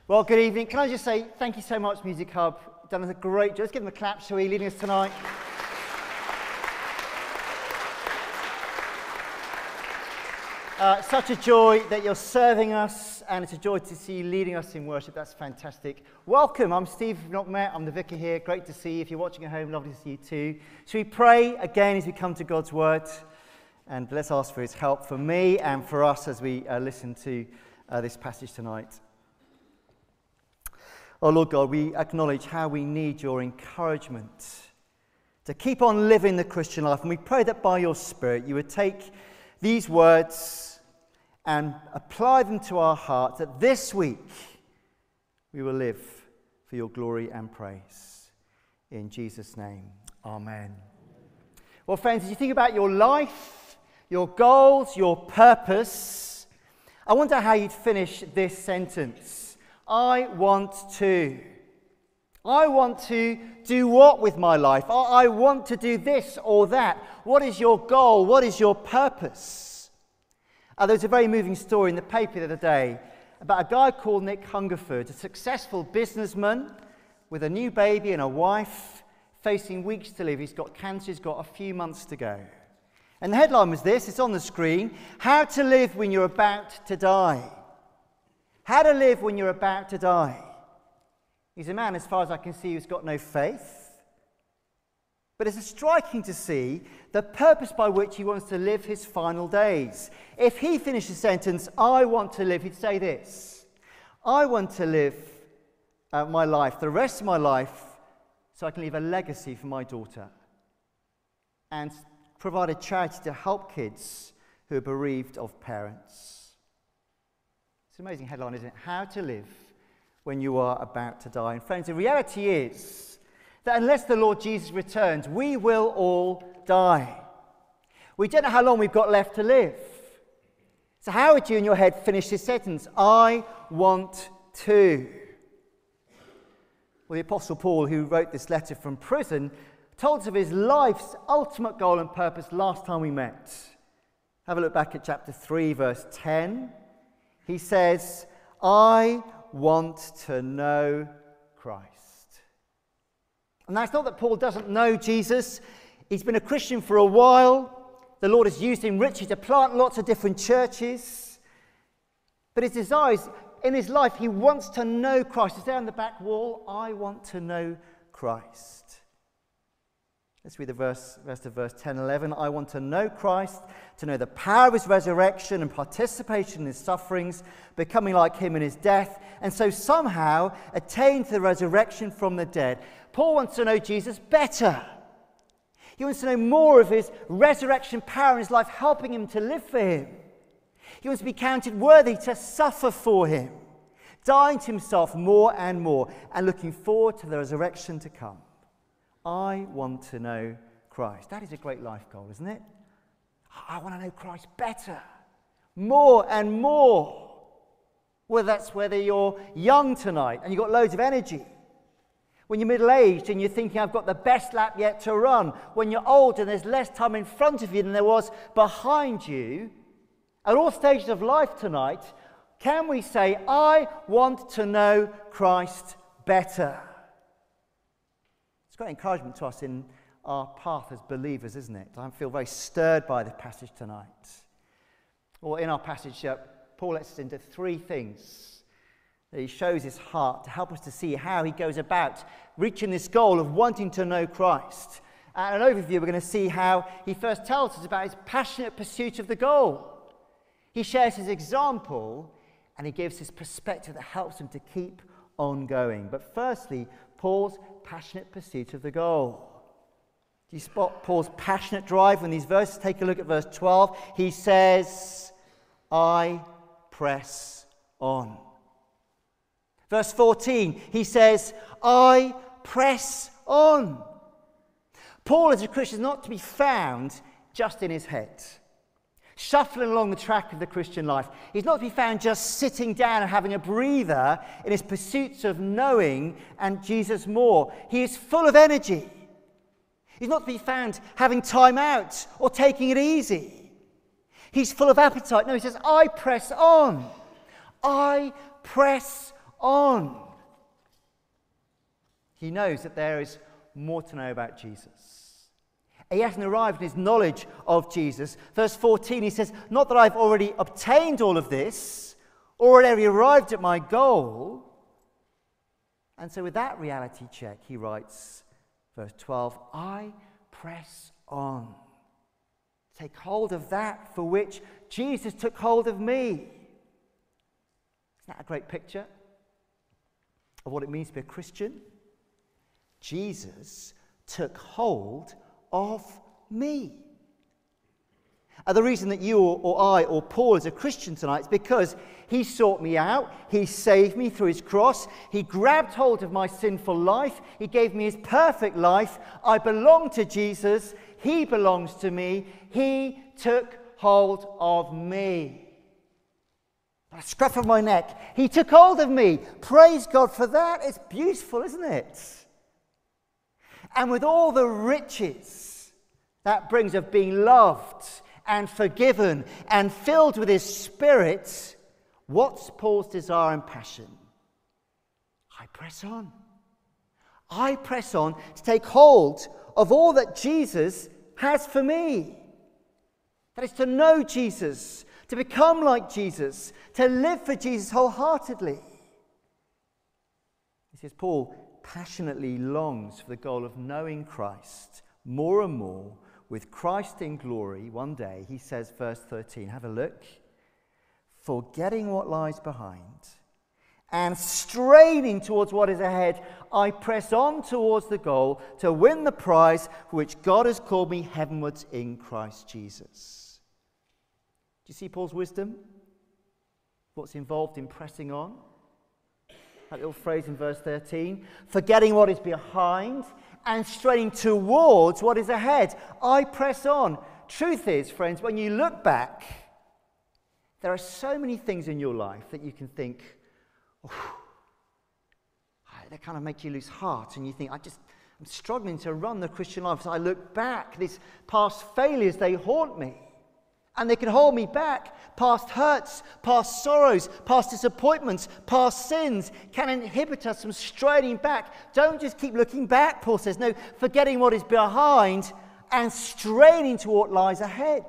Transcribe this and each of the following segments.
Well, good evening. Can I just say thank you so much, Music Hub. You've done a great job. Let's give them a clap, shall we, leading us tonight. Such a joy that you're serving us, and it's a joy to see you leading us in worship. That's fantastic. Welcome. I'm Steve, if you've not met. I'm the vicar here. Great to see you. If you're watching at home, lovely to see you too. Shall we pray again as we come to God's Word? And let's ask for His help for me and for us as we listen to this passage tonight. Oh, Lord God, we acknowledge how we need your encouragement to keep on living the Christian life. And we pray that by your Spirit you would take these words and apply them to our hearts, that this week we will live for your glory and praise. In Jesus' name, amen. Well, friends, as you think about your life, your goals, your purpose, I wonder how you'd finish this sentence. I want to do what with my life? I want to do this or that. What is your goal? What is your purpose? There was a very moving story in the paper the other day about a guy called Nick Hungerford, a successful businessman with a new baby and a wife, facing weeks to live. He's got cancer, he's got a few months to go. And the headline was this, it's on the screen: How to live when you're about to die. How to live when you're about to die. He's a man, as far as I can see, who's got no faith. But it's striking to see the purpose by which he wants to live his final days. If he finished the sentence, I want to live, he'd say this: I want to live my life, the rest of my life, so I can leave a legacy for my daughter and provide a charity to help kids who are bereaved of parents. It's an amazing headline, isn't it? How to live when you are about to die. And friends, the reality is that unless the Lord Jesus returns, we will all die. We don't know how long we've got left to live. So how would you in your head finish this sentence? I want to. Well, the Apostle Paul, who wrote this letter from prison, told us of his life's ultimate goal and purpose last time we met. Have a look back at chapter 3, verse 10. He says, I want to know Christ. And that's not that Paul doesn't know Jesus. He's been a Christian for a while. The Lord has used him richly to plant lots of different churches. But his desires in his life, he wants to know Christ. It's there on the back wall. I want to know Christ. Let's read the rest of verse 10 and 11. I want to know Christ, to know the power of his resurrection and participation in his sufferings, becoming like him in his death, and so somehow attain to the resurrection from the dead. Paul wants to know Jesus better. He wants to know more of his resurrection power in his life, helping him to live for him. He wants to be counted worthy to suffer for him, dying to himself more and more, and looking forward to the resurrection to come. I want to know Christ. That is a great life goal, isn't it? I want to know Christ better, more and more. Whether you're young tonight and you've got loads of energy, when you're middle-aged and you're thinking, I've got the best lap yet to run, when you're old and there's less time in front of you than there was behind you, at all stages of life tonight, can we say, I want to know Christ better? Great encouragement to us in our path as believers, isn't it? I feel very stirred by the passage tonight. Well, in our passage, Paul lets us into three things that he shows his heart to help us to see how he goes about reaching this goal of wanting to know Christ. And an overview, we're going to see how he first tells us about his passionate pursuit of the goal. He shares his example and he gives his perspective that helps him to keep on going. But firstly, Paul's passionate pursuit of the goal. Do you spot Paul's passionate drive in these verses? Take a look at verse 12. He says, I press on. Verse 14, he says, I press on. Paul as a Christian is not to be found just in his head, shuffling along the track of the Christian life. He's not to be found just sitting down and having a breather in his pursuits of knowing and Jesus more. He is full of energy. He's not to be found having time out or taking it easy. He's full of appetite. No, he says, I press on. I press on. He knows that there is more to know about Jesus. He hasn't arrived in his knowledge of Jesus. Verse 14, he says, not that I've already obtained all of this, or already arrived at my goal. And so with that reality check, he writes, verse 12, I press on. Take hold of that for which Jesus took hold of me. Isn't that a great picture of what it means to be a Christian? Jesus took hold of me. And the reason that you or I or Paul is a Christian tonight is because he sought me out, he saved me through his cross, he grabbed hold of my sinful life, he gave me his perfect life. I belong to Jesus, he belongs to me, he took hold of me. A scruff of my neck, he took hold of me. Praise God for that. It's beautiful, isn't it? And with all the riches that brings of being loved and forgiven and filled with his Spirit, what's Paul's desire and passion? I press on. I press on to take hold of all that Jesus has for me. That is to know Jesus, to become like Jesus, to live for Jesus wholeheartedly. He says, Paul passionately longs for the goal of knowing Christ more and more, with Christ in glory one day. He says, verse 13, have a look. Forgetting what lies behind and straining towards what is ahead, I press on towards the goal to win the prize for which God has called me heavenwards in Christ Jesus. Do you see Paul's wisdom? What's involved in pressing on? That little phrase in verse 13, forgetting what is behind and straining towards what is ahead. I press on. Truth is, friends, when you look back, there are so many things in your life that you can think, oh, they kind of make you lose heart, and you think, I'm struggling to run the Christian life. So I look back, these past failures, they haunt me. And they can hold me back. Past hurts, past sorrows, past disappointments, past sins can inhibit us from straining back. Don't just keep looking back, Paul says. No, forgetting what is behind and straining to what lies ahead.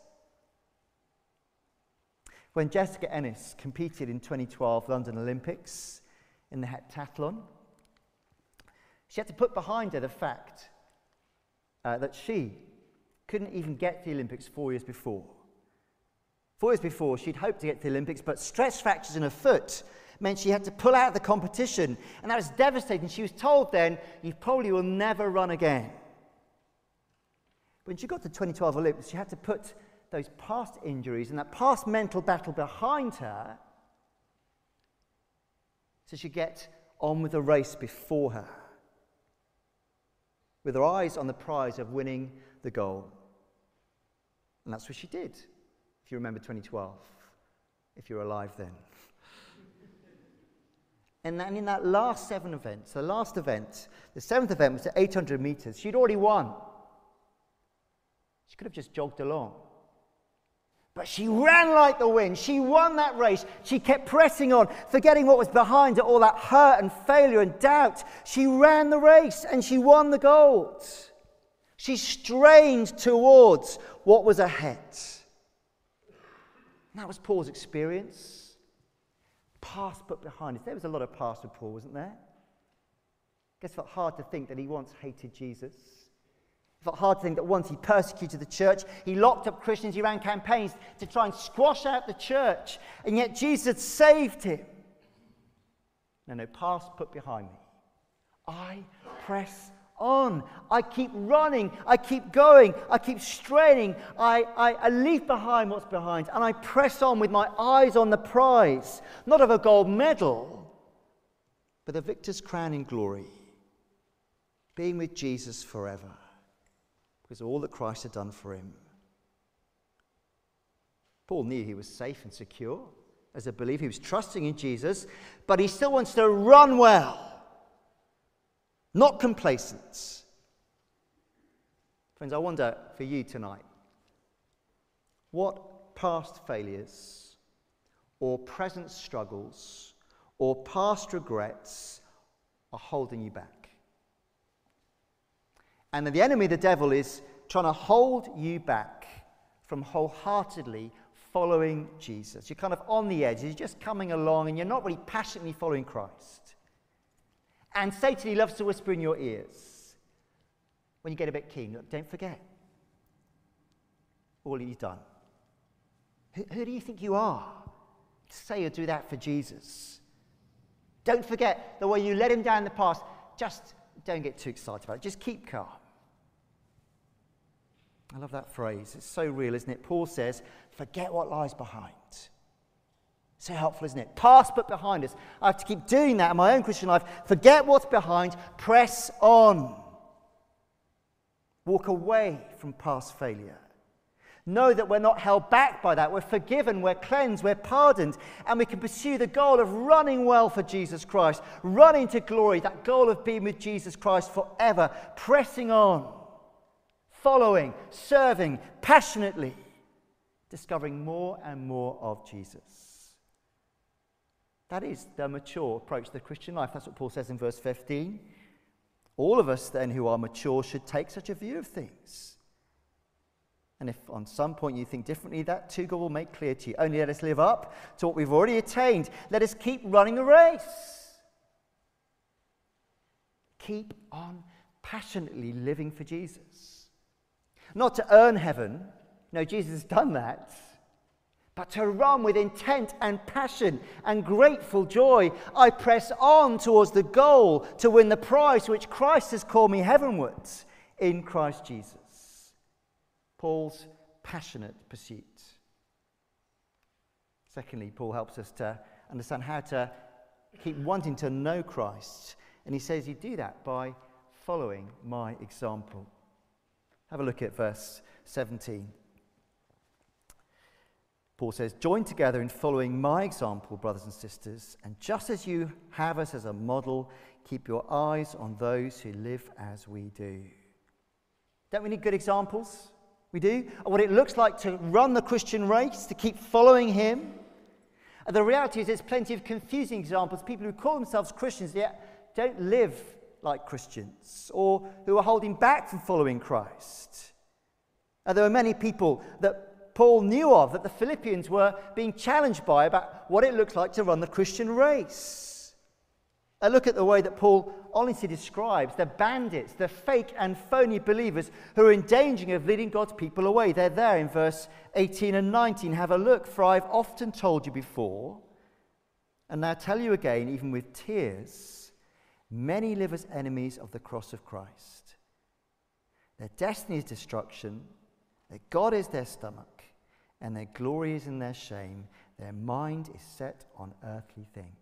When Jessica Ennis competed in 2012 London Olympics in the heptathlon, she had to put behind her the fact that she couldn't even get to the Olympics 4 years before. 4 years before, she'd hoped to get to the Olympics, but stress fractures in her foot meant she had to pull out of the competition, and that was devastating. She was told then, you probably will never run again. When she got to 2012 Olympics, she had to put those past injuries and that past mental battle behind her so she'd get on with the race before her, with her eyes on the prize of winning the goal. And that's what she did, if you remember 2012, if you're alive then. And then in that last 7 events, the last event, the 7th event was at 800 meters, she'd already won. She could have just jogged along. But she ran like the wind. She won that race. She kept pressing on, forgetting what was behind her, all that hurt and failure and doubt. She ran the race and she won the gold. She strained towards what was ahead. And that was Paul's experience. Past put behind us. There was a lot of past with Paul, wasn't there? I guess it felt hard to think that he once hated Jesus. It felt hard to think that once he persecuted the church, he locked up Christians, he ran campaigns to try and squash out the church, and yet Jesus had saved him. No, past put behind me. I press on. I keep running. I keep going. I keep straining. I leave behind what's behind, and I press on with my eyes on the prize, not of a gold medal, but the victor's crown in glory, being with Jesus forever. Because all that Christ had done for him. Paul knew he was safe and secure as a believer. He was trusting in Jesus, but he still wants to run well, not complacent. Friends, I wonder for you tonight, what past failures or present struggles or past regrets are holding you back. And the enemy, the devil, is trying to hold you back from wholeheartedly following Jesus. You're kind of on the edge. You're just coming along and you're not really passionately following Christ. And Satan, he loves to whisper in your ears when you get a bit keen. Look, don't forget all he's done. Who do you think you are to say or do that for Jesus? Don't forget the way you let him down in the past. Just don't get too excited about it. Just keep calm. I love that phrase. It's so real, isn't it? Paul says, forget what lies behind. So helpful, isn't it? Past but behind us. I have to keep doing that in my own Christian life. Forget what's behind. Press on. Walk away from past failure. Know that we're not held back by that. We're forgiven, we're cleansed, we're pardoned, and we can pursue the goal of running well for Jesus Christ, running to glory, that goal of being with Jesus Christ forever, pressing on, following, serving, passionately, discovering more and more of Jesus. That is the mature approach to the Christian life. That's what Paul says in verse 15. All of us then who are mature should take such a view of things. And if on some point you think differently, that too God will make clear to you. Only let us live up to what we've already attained. Let us keep running the race. Keep on passionately living for Jesus. Not to earn heaven. No, Jesus has done that. But to run with intent and passion and grateful joy. I press on towards the goal to win the prize which Christ has called me heavenwards in Christ Jesus. Paul's passionate pursuit. Secondly, Paul helps us to understand how to keep wanting to know Christ. And he says you do that by following my example. Have a look at verse 17. Paul says, join together in following my example, brothers and sisters, and just as you have us as a model, keep your eyes on those who live as we do. Don't we need good examples? We do. Of what it looks like to run the Christian race, to keep following him. And the reality is there's plenty of confusing examples. People who call themselves Christians yet don't live like Christians, or who are holding back from following Christ. And there are many people that Paul knew of, that the Philippians were being challenged by about what it looks like to run the Christian race. And look at the way that Paul honestly describes the bandits, the fake and phony believers who are in danger of leading God's people away. They're there in verse 18 and 19. Have a look, for I've often told you before, and now tell you again, even with tears, many live as enemies of the cross of Christ. Their destiny is destruction, their God is their stomach, and their glory is in their shame. Their mind is set on earthly things.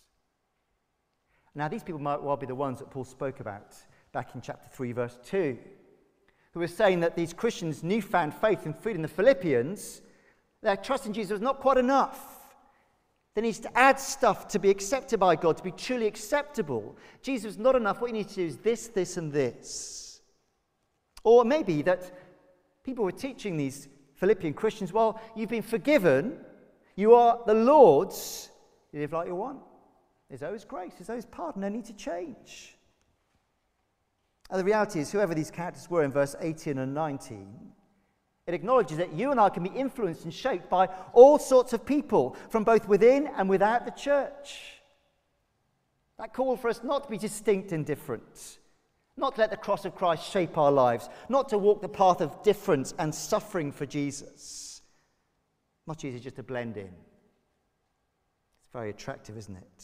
Now, these people might well be the ones that Paul spoke about back in chapter 3, verse 2, who were saying that these Christians' newfound faith and freedom in the Philippians, their trust in Jesus was not quite enough. They needs to add stuff to be accepted by God, to be truly acceptable. Jesus was not enough. What you need to do is this, this, and this. Or maybe that people were teaching these Philippian Christians, well, you've been forgiven, you are the Lord's, you live like you want. There's always grace, there's always pardon, no need to change. And the reality is, whoever these characters were in verse 18 and 19, it acknowledges that you and I can be influenced and shaped by all sorts of people, from both within and without the church. That call for us not to be distinct and different, not to let the cross of Christ shape our lives, not to walk the path of difference and suffering for Jesus. Much easier just to blend in. It's very attractive, isn't it?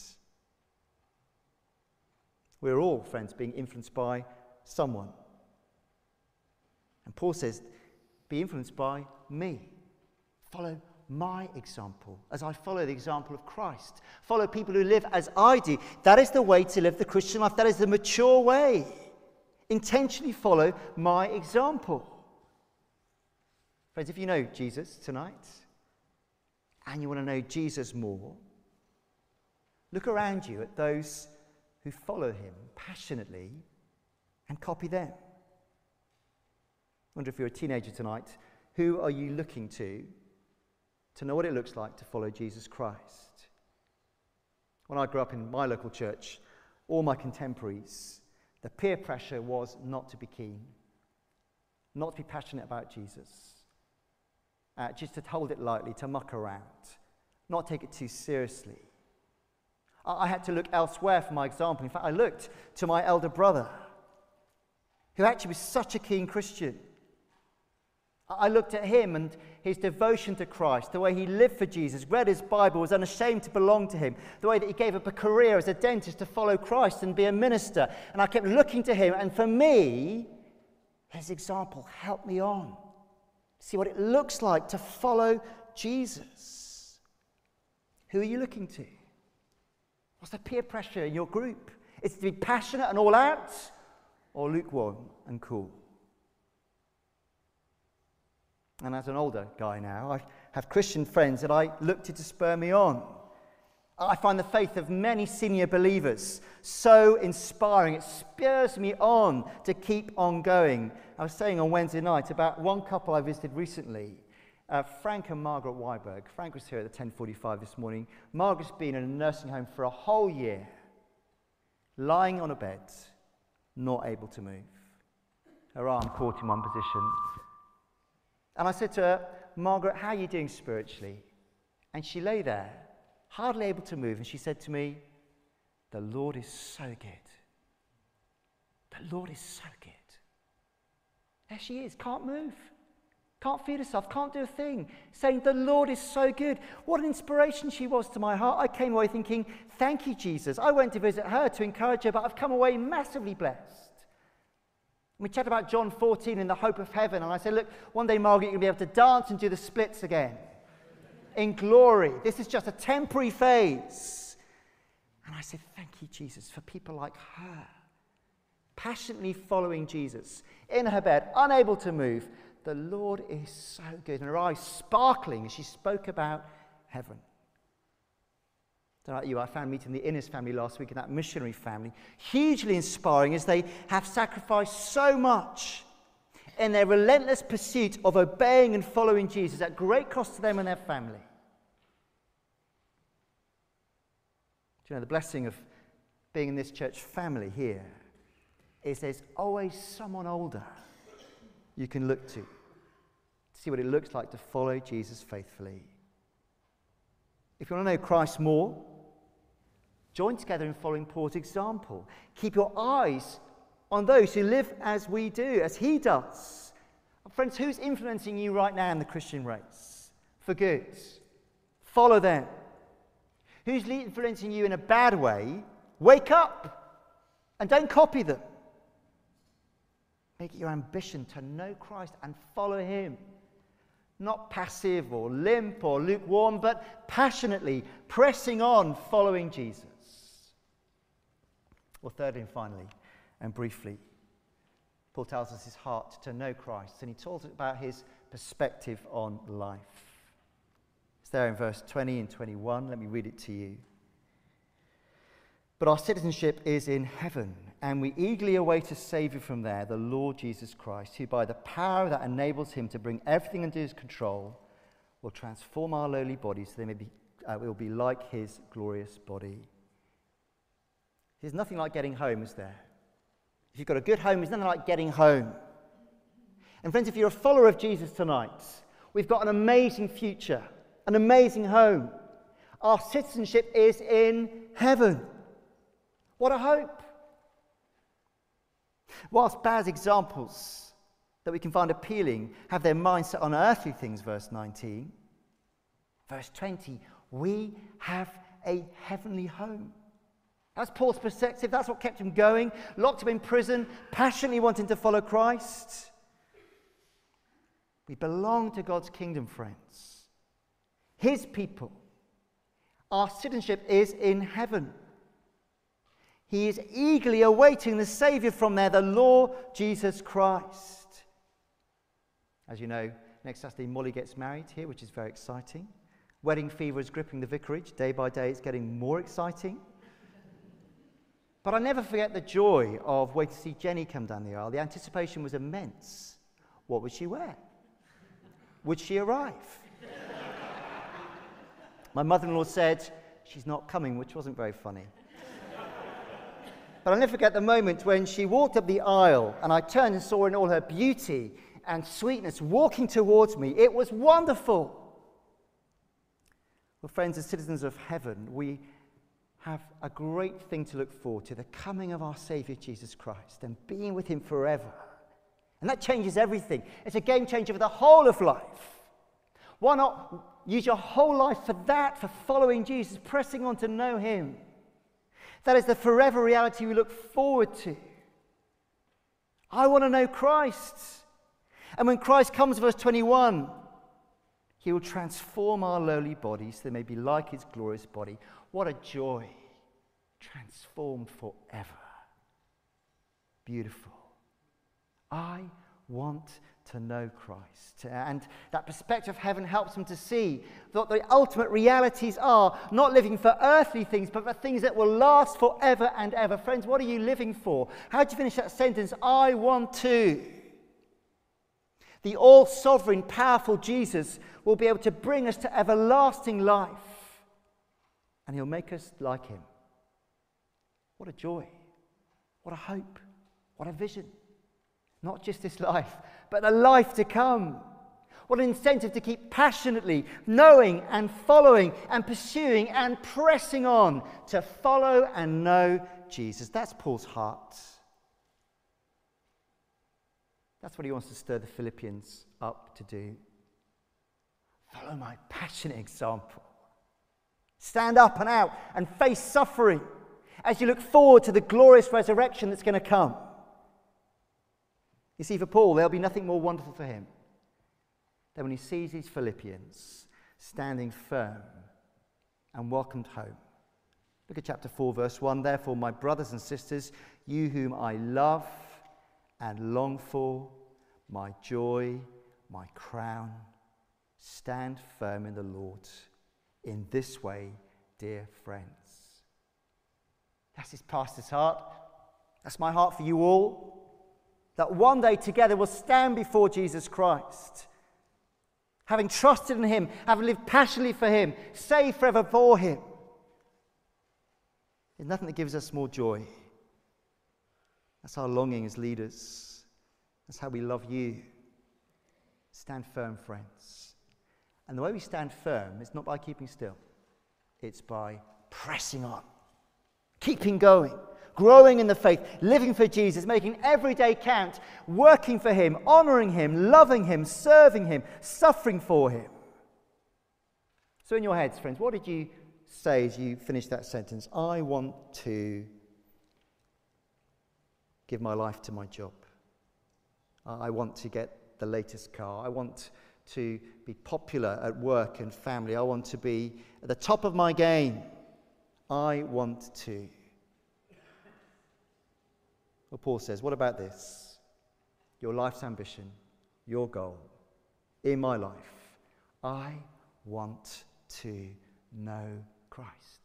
We're all, friends, being influenced by someone. And Paul says, be influenced by me. Follow my example as I follow the example of Christ. Follow people who live as I do. That is the way to live the Christian life. That is the mature way. Intentionally follow my example. Friends, if you know Jesus tonight and you want to know Jesus more, look around you at those who follow him passionately and copy them. I wonder if you're a teenager tonight, who are you looking to know what it looks like to follow Jesus Christ? When I grew up in my local church, all my contemporaries, the peer pressure was not to be keen, not to be passionate about Jesus, just to hold it lightly, to muck around, not take it too seriously. I had to look elsewhere for my example. In fact, I looked to my elder brother, who actually was such a keen Christian. I looked at him and his devotion to Christ, the way he lived for Jesus, read his Bible, was unashamed to belong to him, the way that he gave up a career as a dentist to follow Christ and be a minister. And I kept looking to him, and for me, his example helped me on. See what it looks like to follow Jesus. Who are you looking to? What's the peer pressure in your group? Is it to be passionate and all out, or lukewarm and cool? And as an older guy now, I have Christian friends that I look to spur me on. I find the faith of many senior believers so inspiring. It spurs me on to keep on going. I was saying on Wednesday night about one couple I visited recently, Frank and Margaret Weiberg. Frank was here at the 10:45 this morning. Margaret's been in a nursing home for a whole year, lying on a bed, not able to move. Her arm caught in one position. And I said to her, Margaret, how are you doing spiritually? And she lay there, hardly able to move, and she said to me, the Lord is so good. The Lord is so good. There she is, can't move, can't feed herself, can't do a thing, saying the Lord is so good. What an inspiration she was to my heart. I came away thinking, thank you, Jesus. I went to visit her to encourage her, but I've come away massively blessed. We chat about John 14 and the hope of heaven, and I said, look, one day, Margaret, you'll be able to dance and do the splits again in glory. This is just a temporary phase. And I said, thank you, Jesus, for people like her, passionately following Jesus, in her bed, unable to move. The Lord is so good. And her eyes sparkling as she spoke about heaven. Like you, I found meeting the Innes family last week, and that missionary family, hugely inspiring as they have sacrificed so much in their relentless pursuit of obeying and following Jesus at great cost to them and their family. Do you know, the blessing of being in this church family here is there's always someone older you can look to see what it looks like to follow Jesus faithfully. If you want to know Christ more, join together in following Paul's example. Keep your eyes on those who live as we do, as he does. Friends, who's influencing you right now in the Christian race for good? Follow them. Who's influencing you in a bad way? Wake up and don't copy them. Make it your ambition to know Christ and follow him. Not passive or limp or lukewarm, but passionately pressing on, following Jesus. Well, thirdly and finally, and briefly, Paul tells us his heart to know Christ, and he talks about his perspective on life. It's there in verse 20 and 21. Let me read it to you. But our citizenship is in heaven, and we eagerly await a Saviour from there, the Lord Jesus Christ, who by the power that enables him to bring everything under his control will transform our lowly bodies so they will be like his glorious body. There's nothing like getting home, is there? If you've got a good home, there's nothing like getting home. And friends, if you're a follower of Jesus tonight, we've got an amazing future, an amazing home. Our citizenship is in heaven. What a hope. Whilst bad examples that we can find appealing have their minds set on earthly things, verse 19, verse 20, we have a heavenly home. That's Paul's perspective. That's what kept him going, locked him in prison, passionately wanting to follow Christ. We belong to God's kingdom, friends. His people. Our citizenship is in heaven. He is eagerly awaiting the Saviour from there, the Lord Jesus Christ. As you know, next Saturday Molly gets married here, which is very exciting. Wedding fever is gripping the vicarage. Day by day it's getting more exciting. But I never forget the joy of waiting to see Jenny come down the aisle. The anticipation was immense. What would she wear? Would she arrive? My mother-in-law said she's not coming, which wasn't very funny. But I'll never forget the moment when she walked up the aisle and I turned and saw her in all her beauty and sweetness walking towards me. It was wonderful. Well, friends, as citizens of heaven, we have a great thing to look forward to, the coming of our Saviour Jesus Christ and being with him forever. And that changes everything. It's a game changer for the whole of life. Why not use your whole life for that, for following Jesus, pressing on to know him? That is the forever reality we look forward to. I want to know Christ. And when Christ comes, verse 21, he will transform our lowly bodies so they may be like his glorious body. What a joy. Transformed forever. Beautiful. I want to know Christ. And that perspective of heaven helps them to see that the ultimate realities are not living for earthly things, but for things that will last forever and ever. Friends, what are you living for? How do you finish that sentence? I want to. The all-sovereign, powerful Jesus will be able to bring us to everlasting life. And he'll make us like him. What a joy. What a hope. What a vision. Not just this life, but the life to come. What an incentive to keep passionately knowing and following and pursuing and pressing on to follow and know Jesus. That's Paul's heart. That's what he wants to stir the Philippians up to do. Follow my passionate example. Stand up and out and face suffering as you look forward to the glorious resurrection that's going to come. You see, for Paul, there'll be nothing more wonderful for him than when he sees these Philippians standing firm and welcomed home. Look at chapter 4, verse 1. Therefore, my brothers and sisters, you whom I love and long for, my joy, my crown, stand firm in the Lord. In this way, dear friends. That's his pastor's heart. That's my heart for you all. That one day together we'll stand before Jesus Christ, having trusted in him, having lived passionately for him, saved forever for him. There's nothing that gives us more joy. That's our longing as leaders. That's how we love you. Stand firm, friends. And the way we stand firm is not by keeping still. It's by pressing on, keeping going, growing in the faith, living for Jesus, making every day count, working for him, honouring him, loving him, serving him, suffering for him. So in your heads, friends, what did you say as you finished that sentence? I want to give my life to my job. I want to get the latest car. I want to be popular at work and family. I want to be at the top of my game. I want to. Well, Paul says, what about this? Your life's ambition, your goal. In my life, I want to know Christ.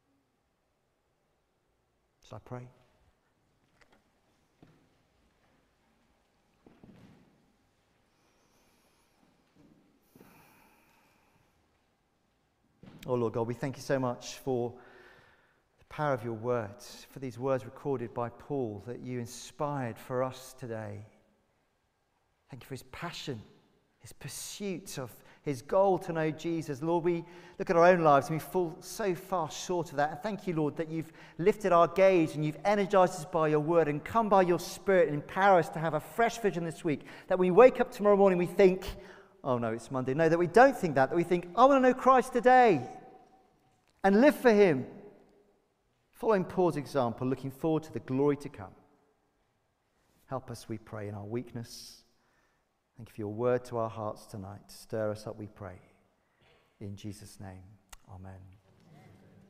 Shall I pray? Oh, Lord God, we thank you so much for the power of your words, for these words recorded by Paul that you inspired for us today. Thank you for his passion, his pursuit of his goal to know Jesus. Lord, we look at our own lives and we fall so far short of that. And thank you, Lord, that you've lifted our gaze and you've energized us by your word and come by your Spirit and empower us to have a fresh vision this week. That when we wake up tomorrow morning, we think, oh no, it's Monday. No, that we don't think that we think, I want to know Christ today and live for him. Following Paul's example, looking forward to the glory to come. Help us, we pray, in our weakness. Thank you for your word to our hearts tonight. Stir us up, we pray. In Jesus' name, amen.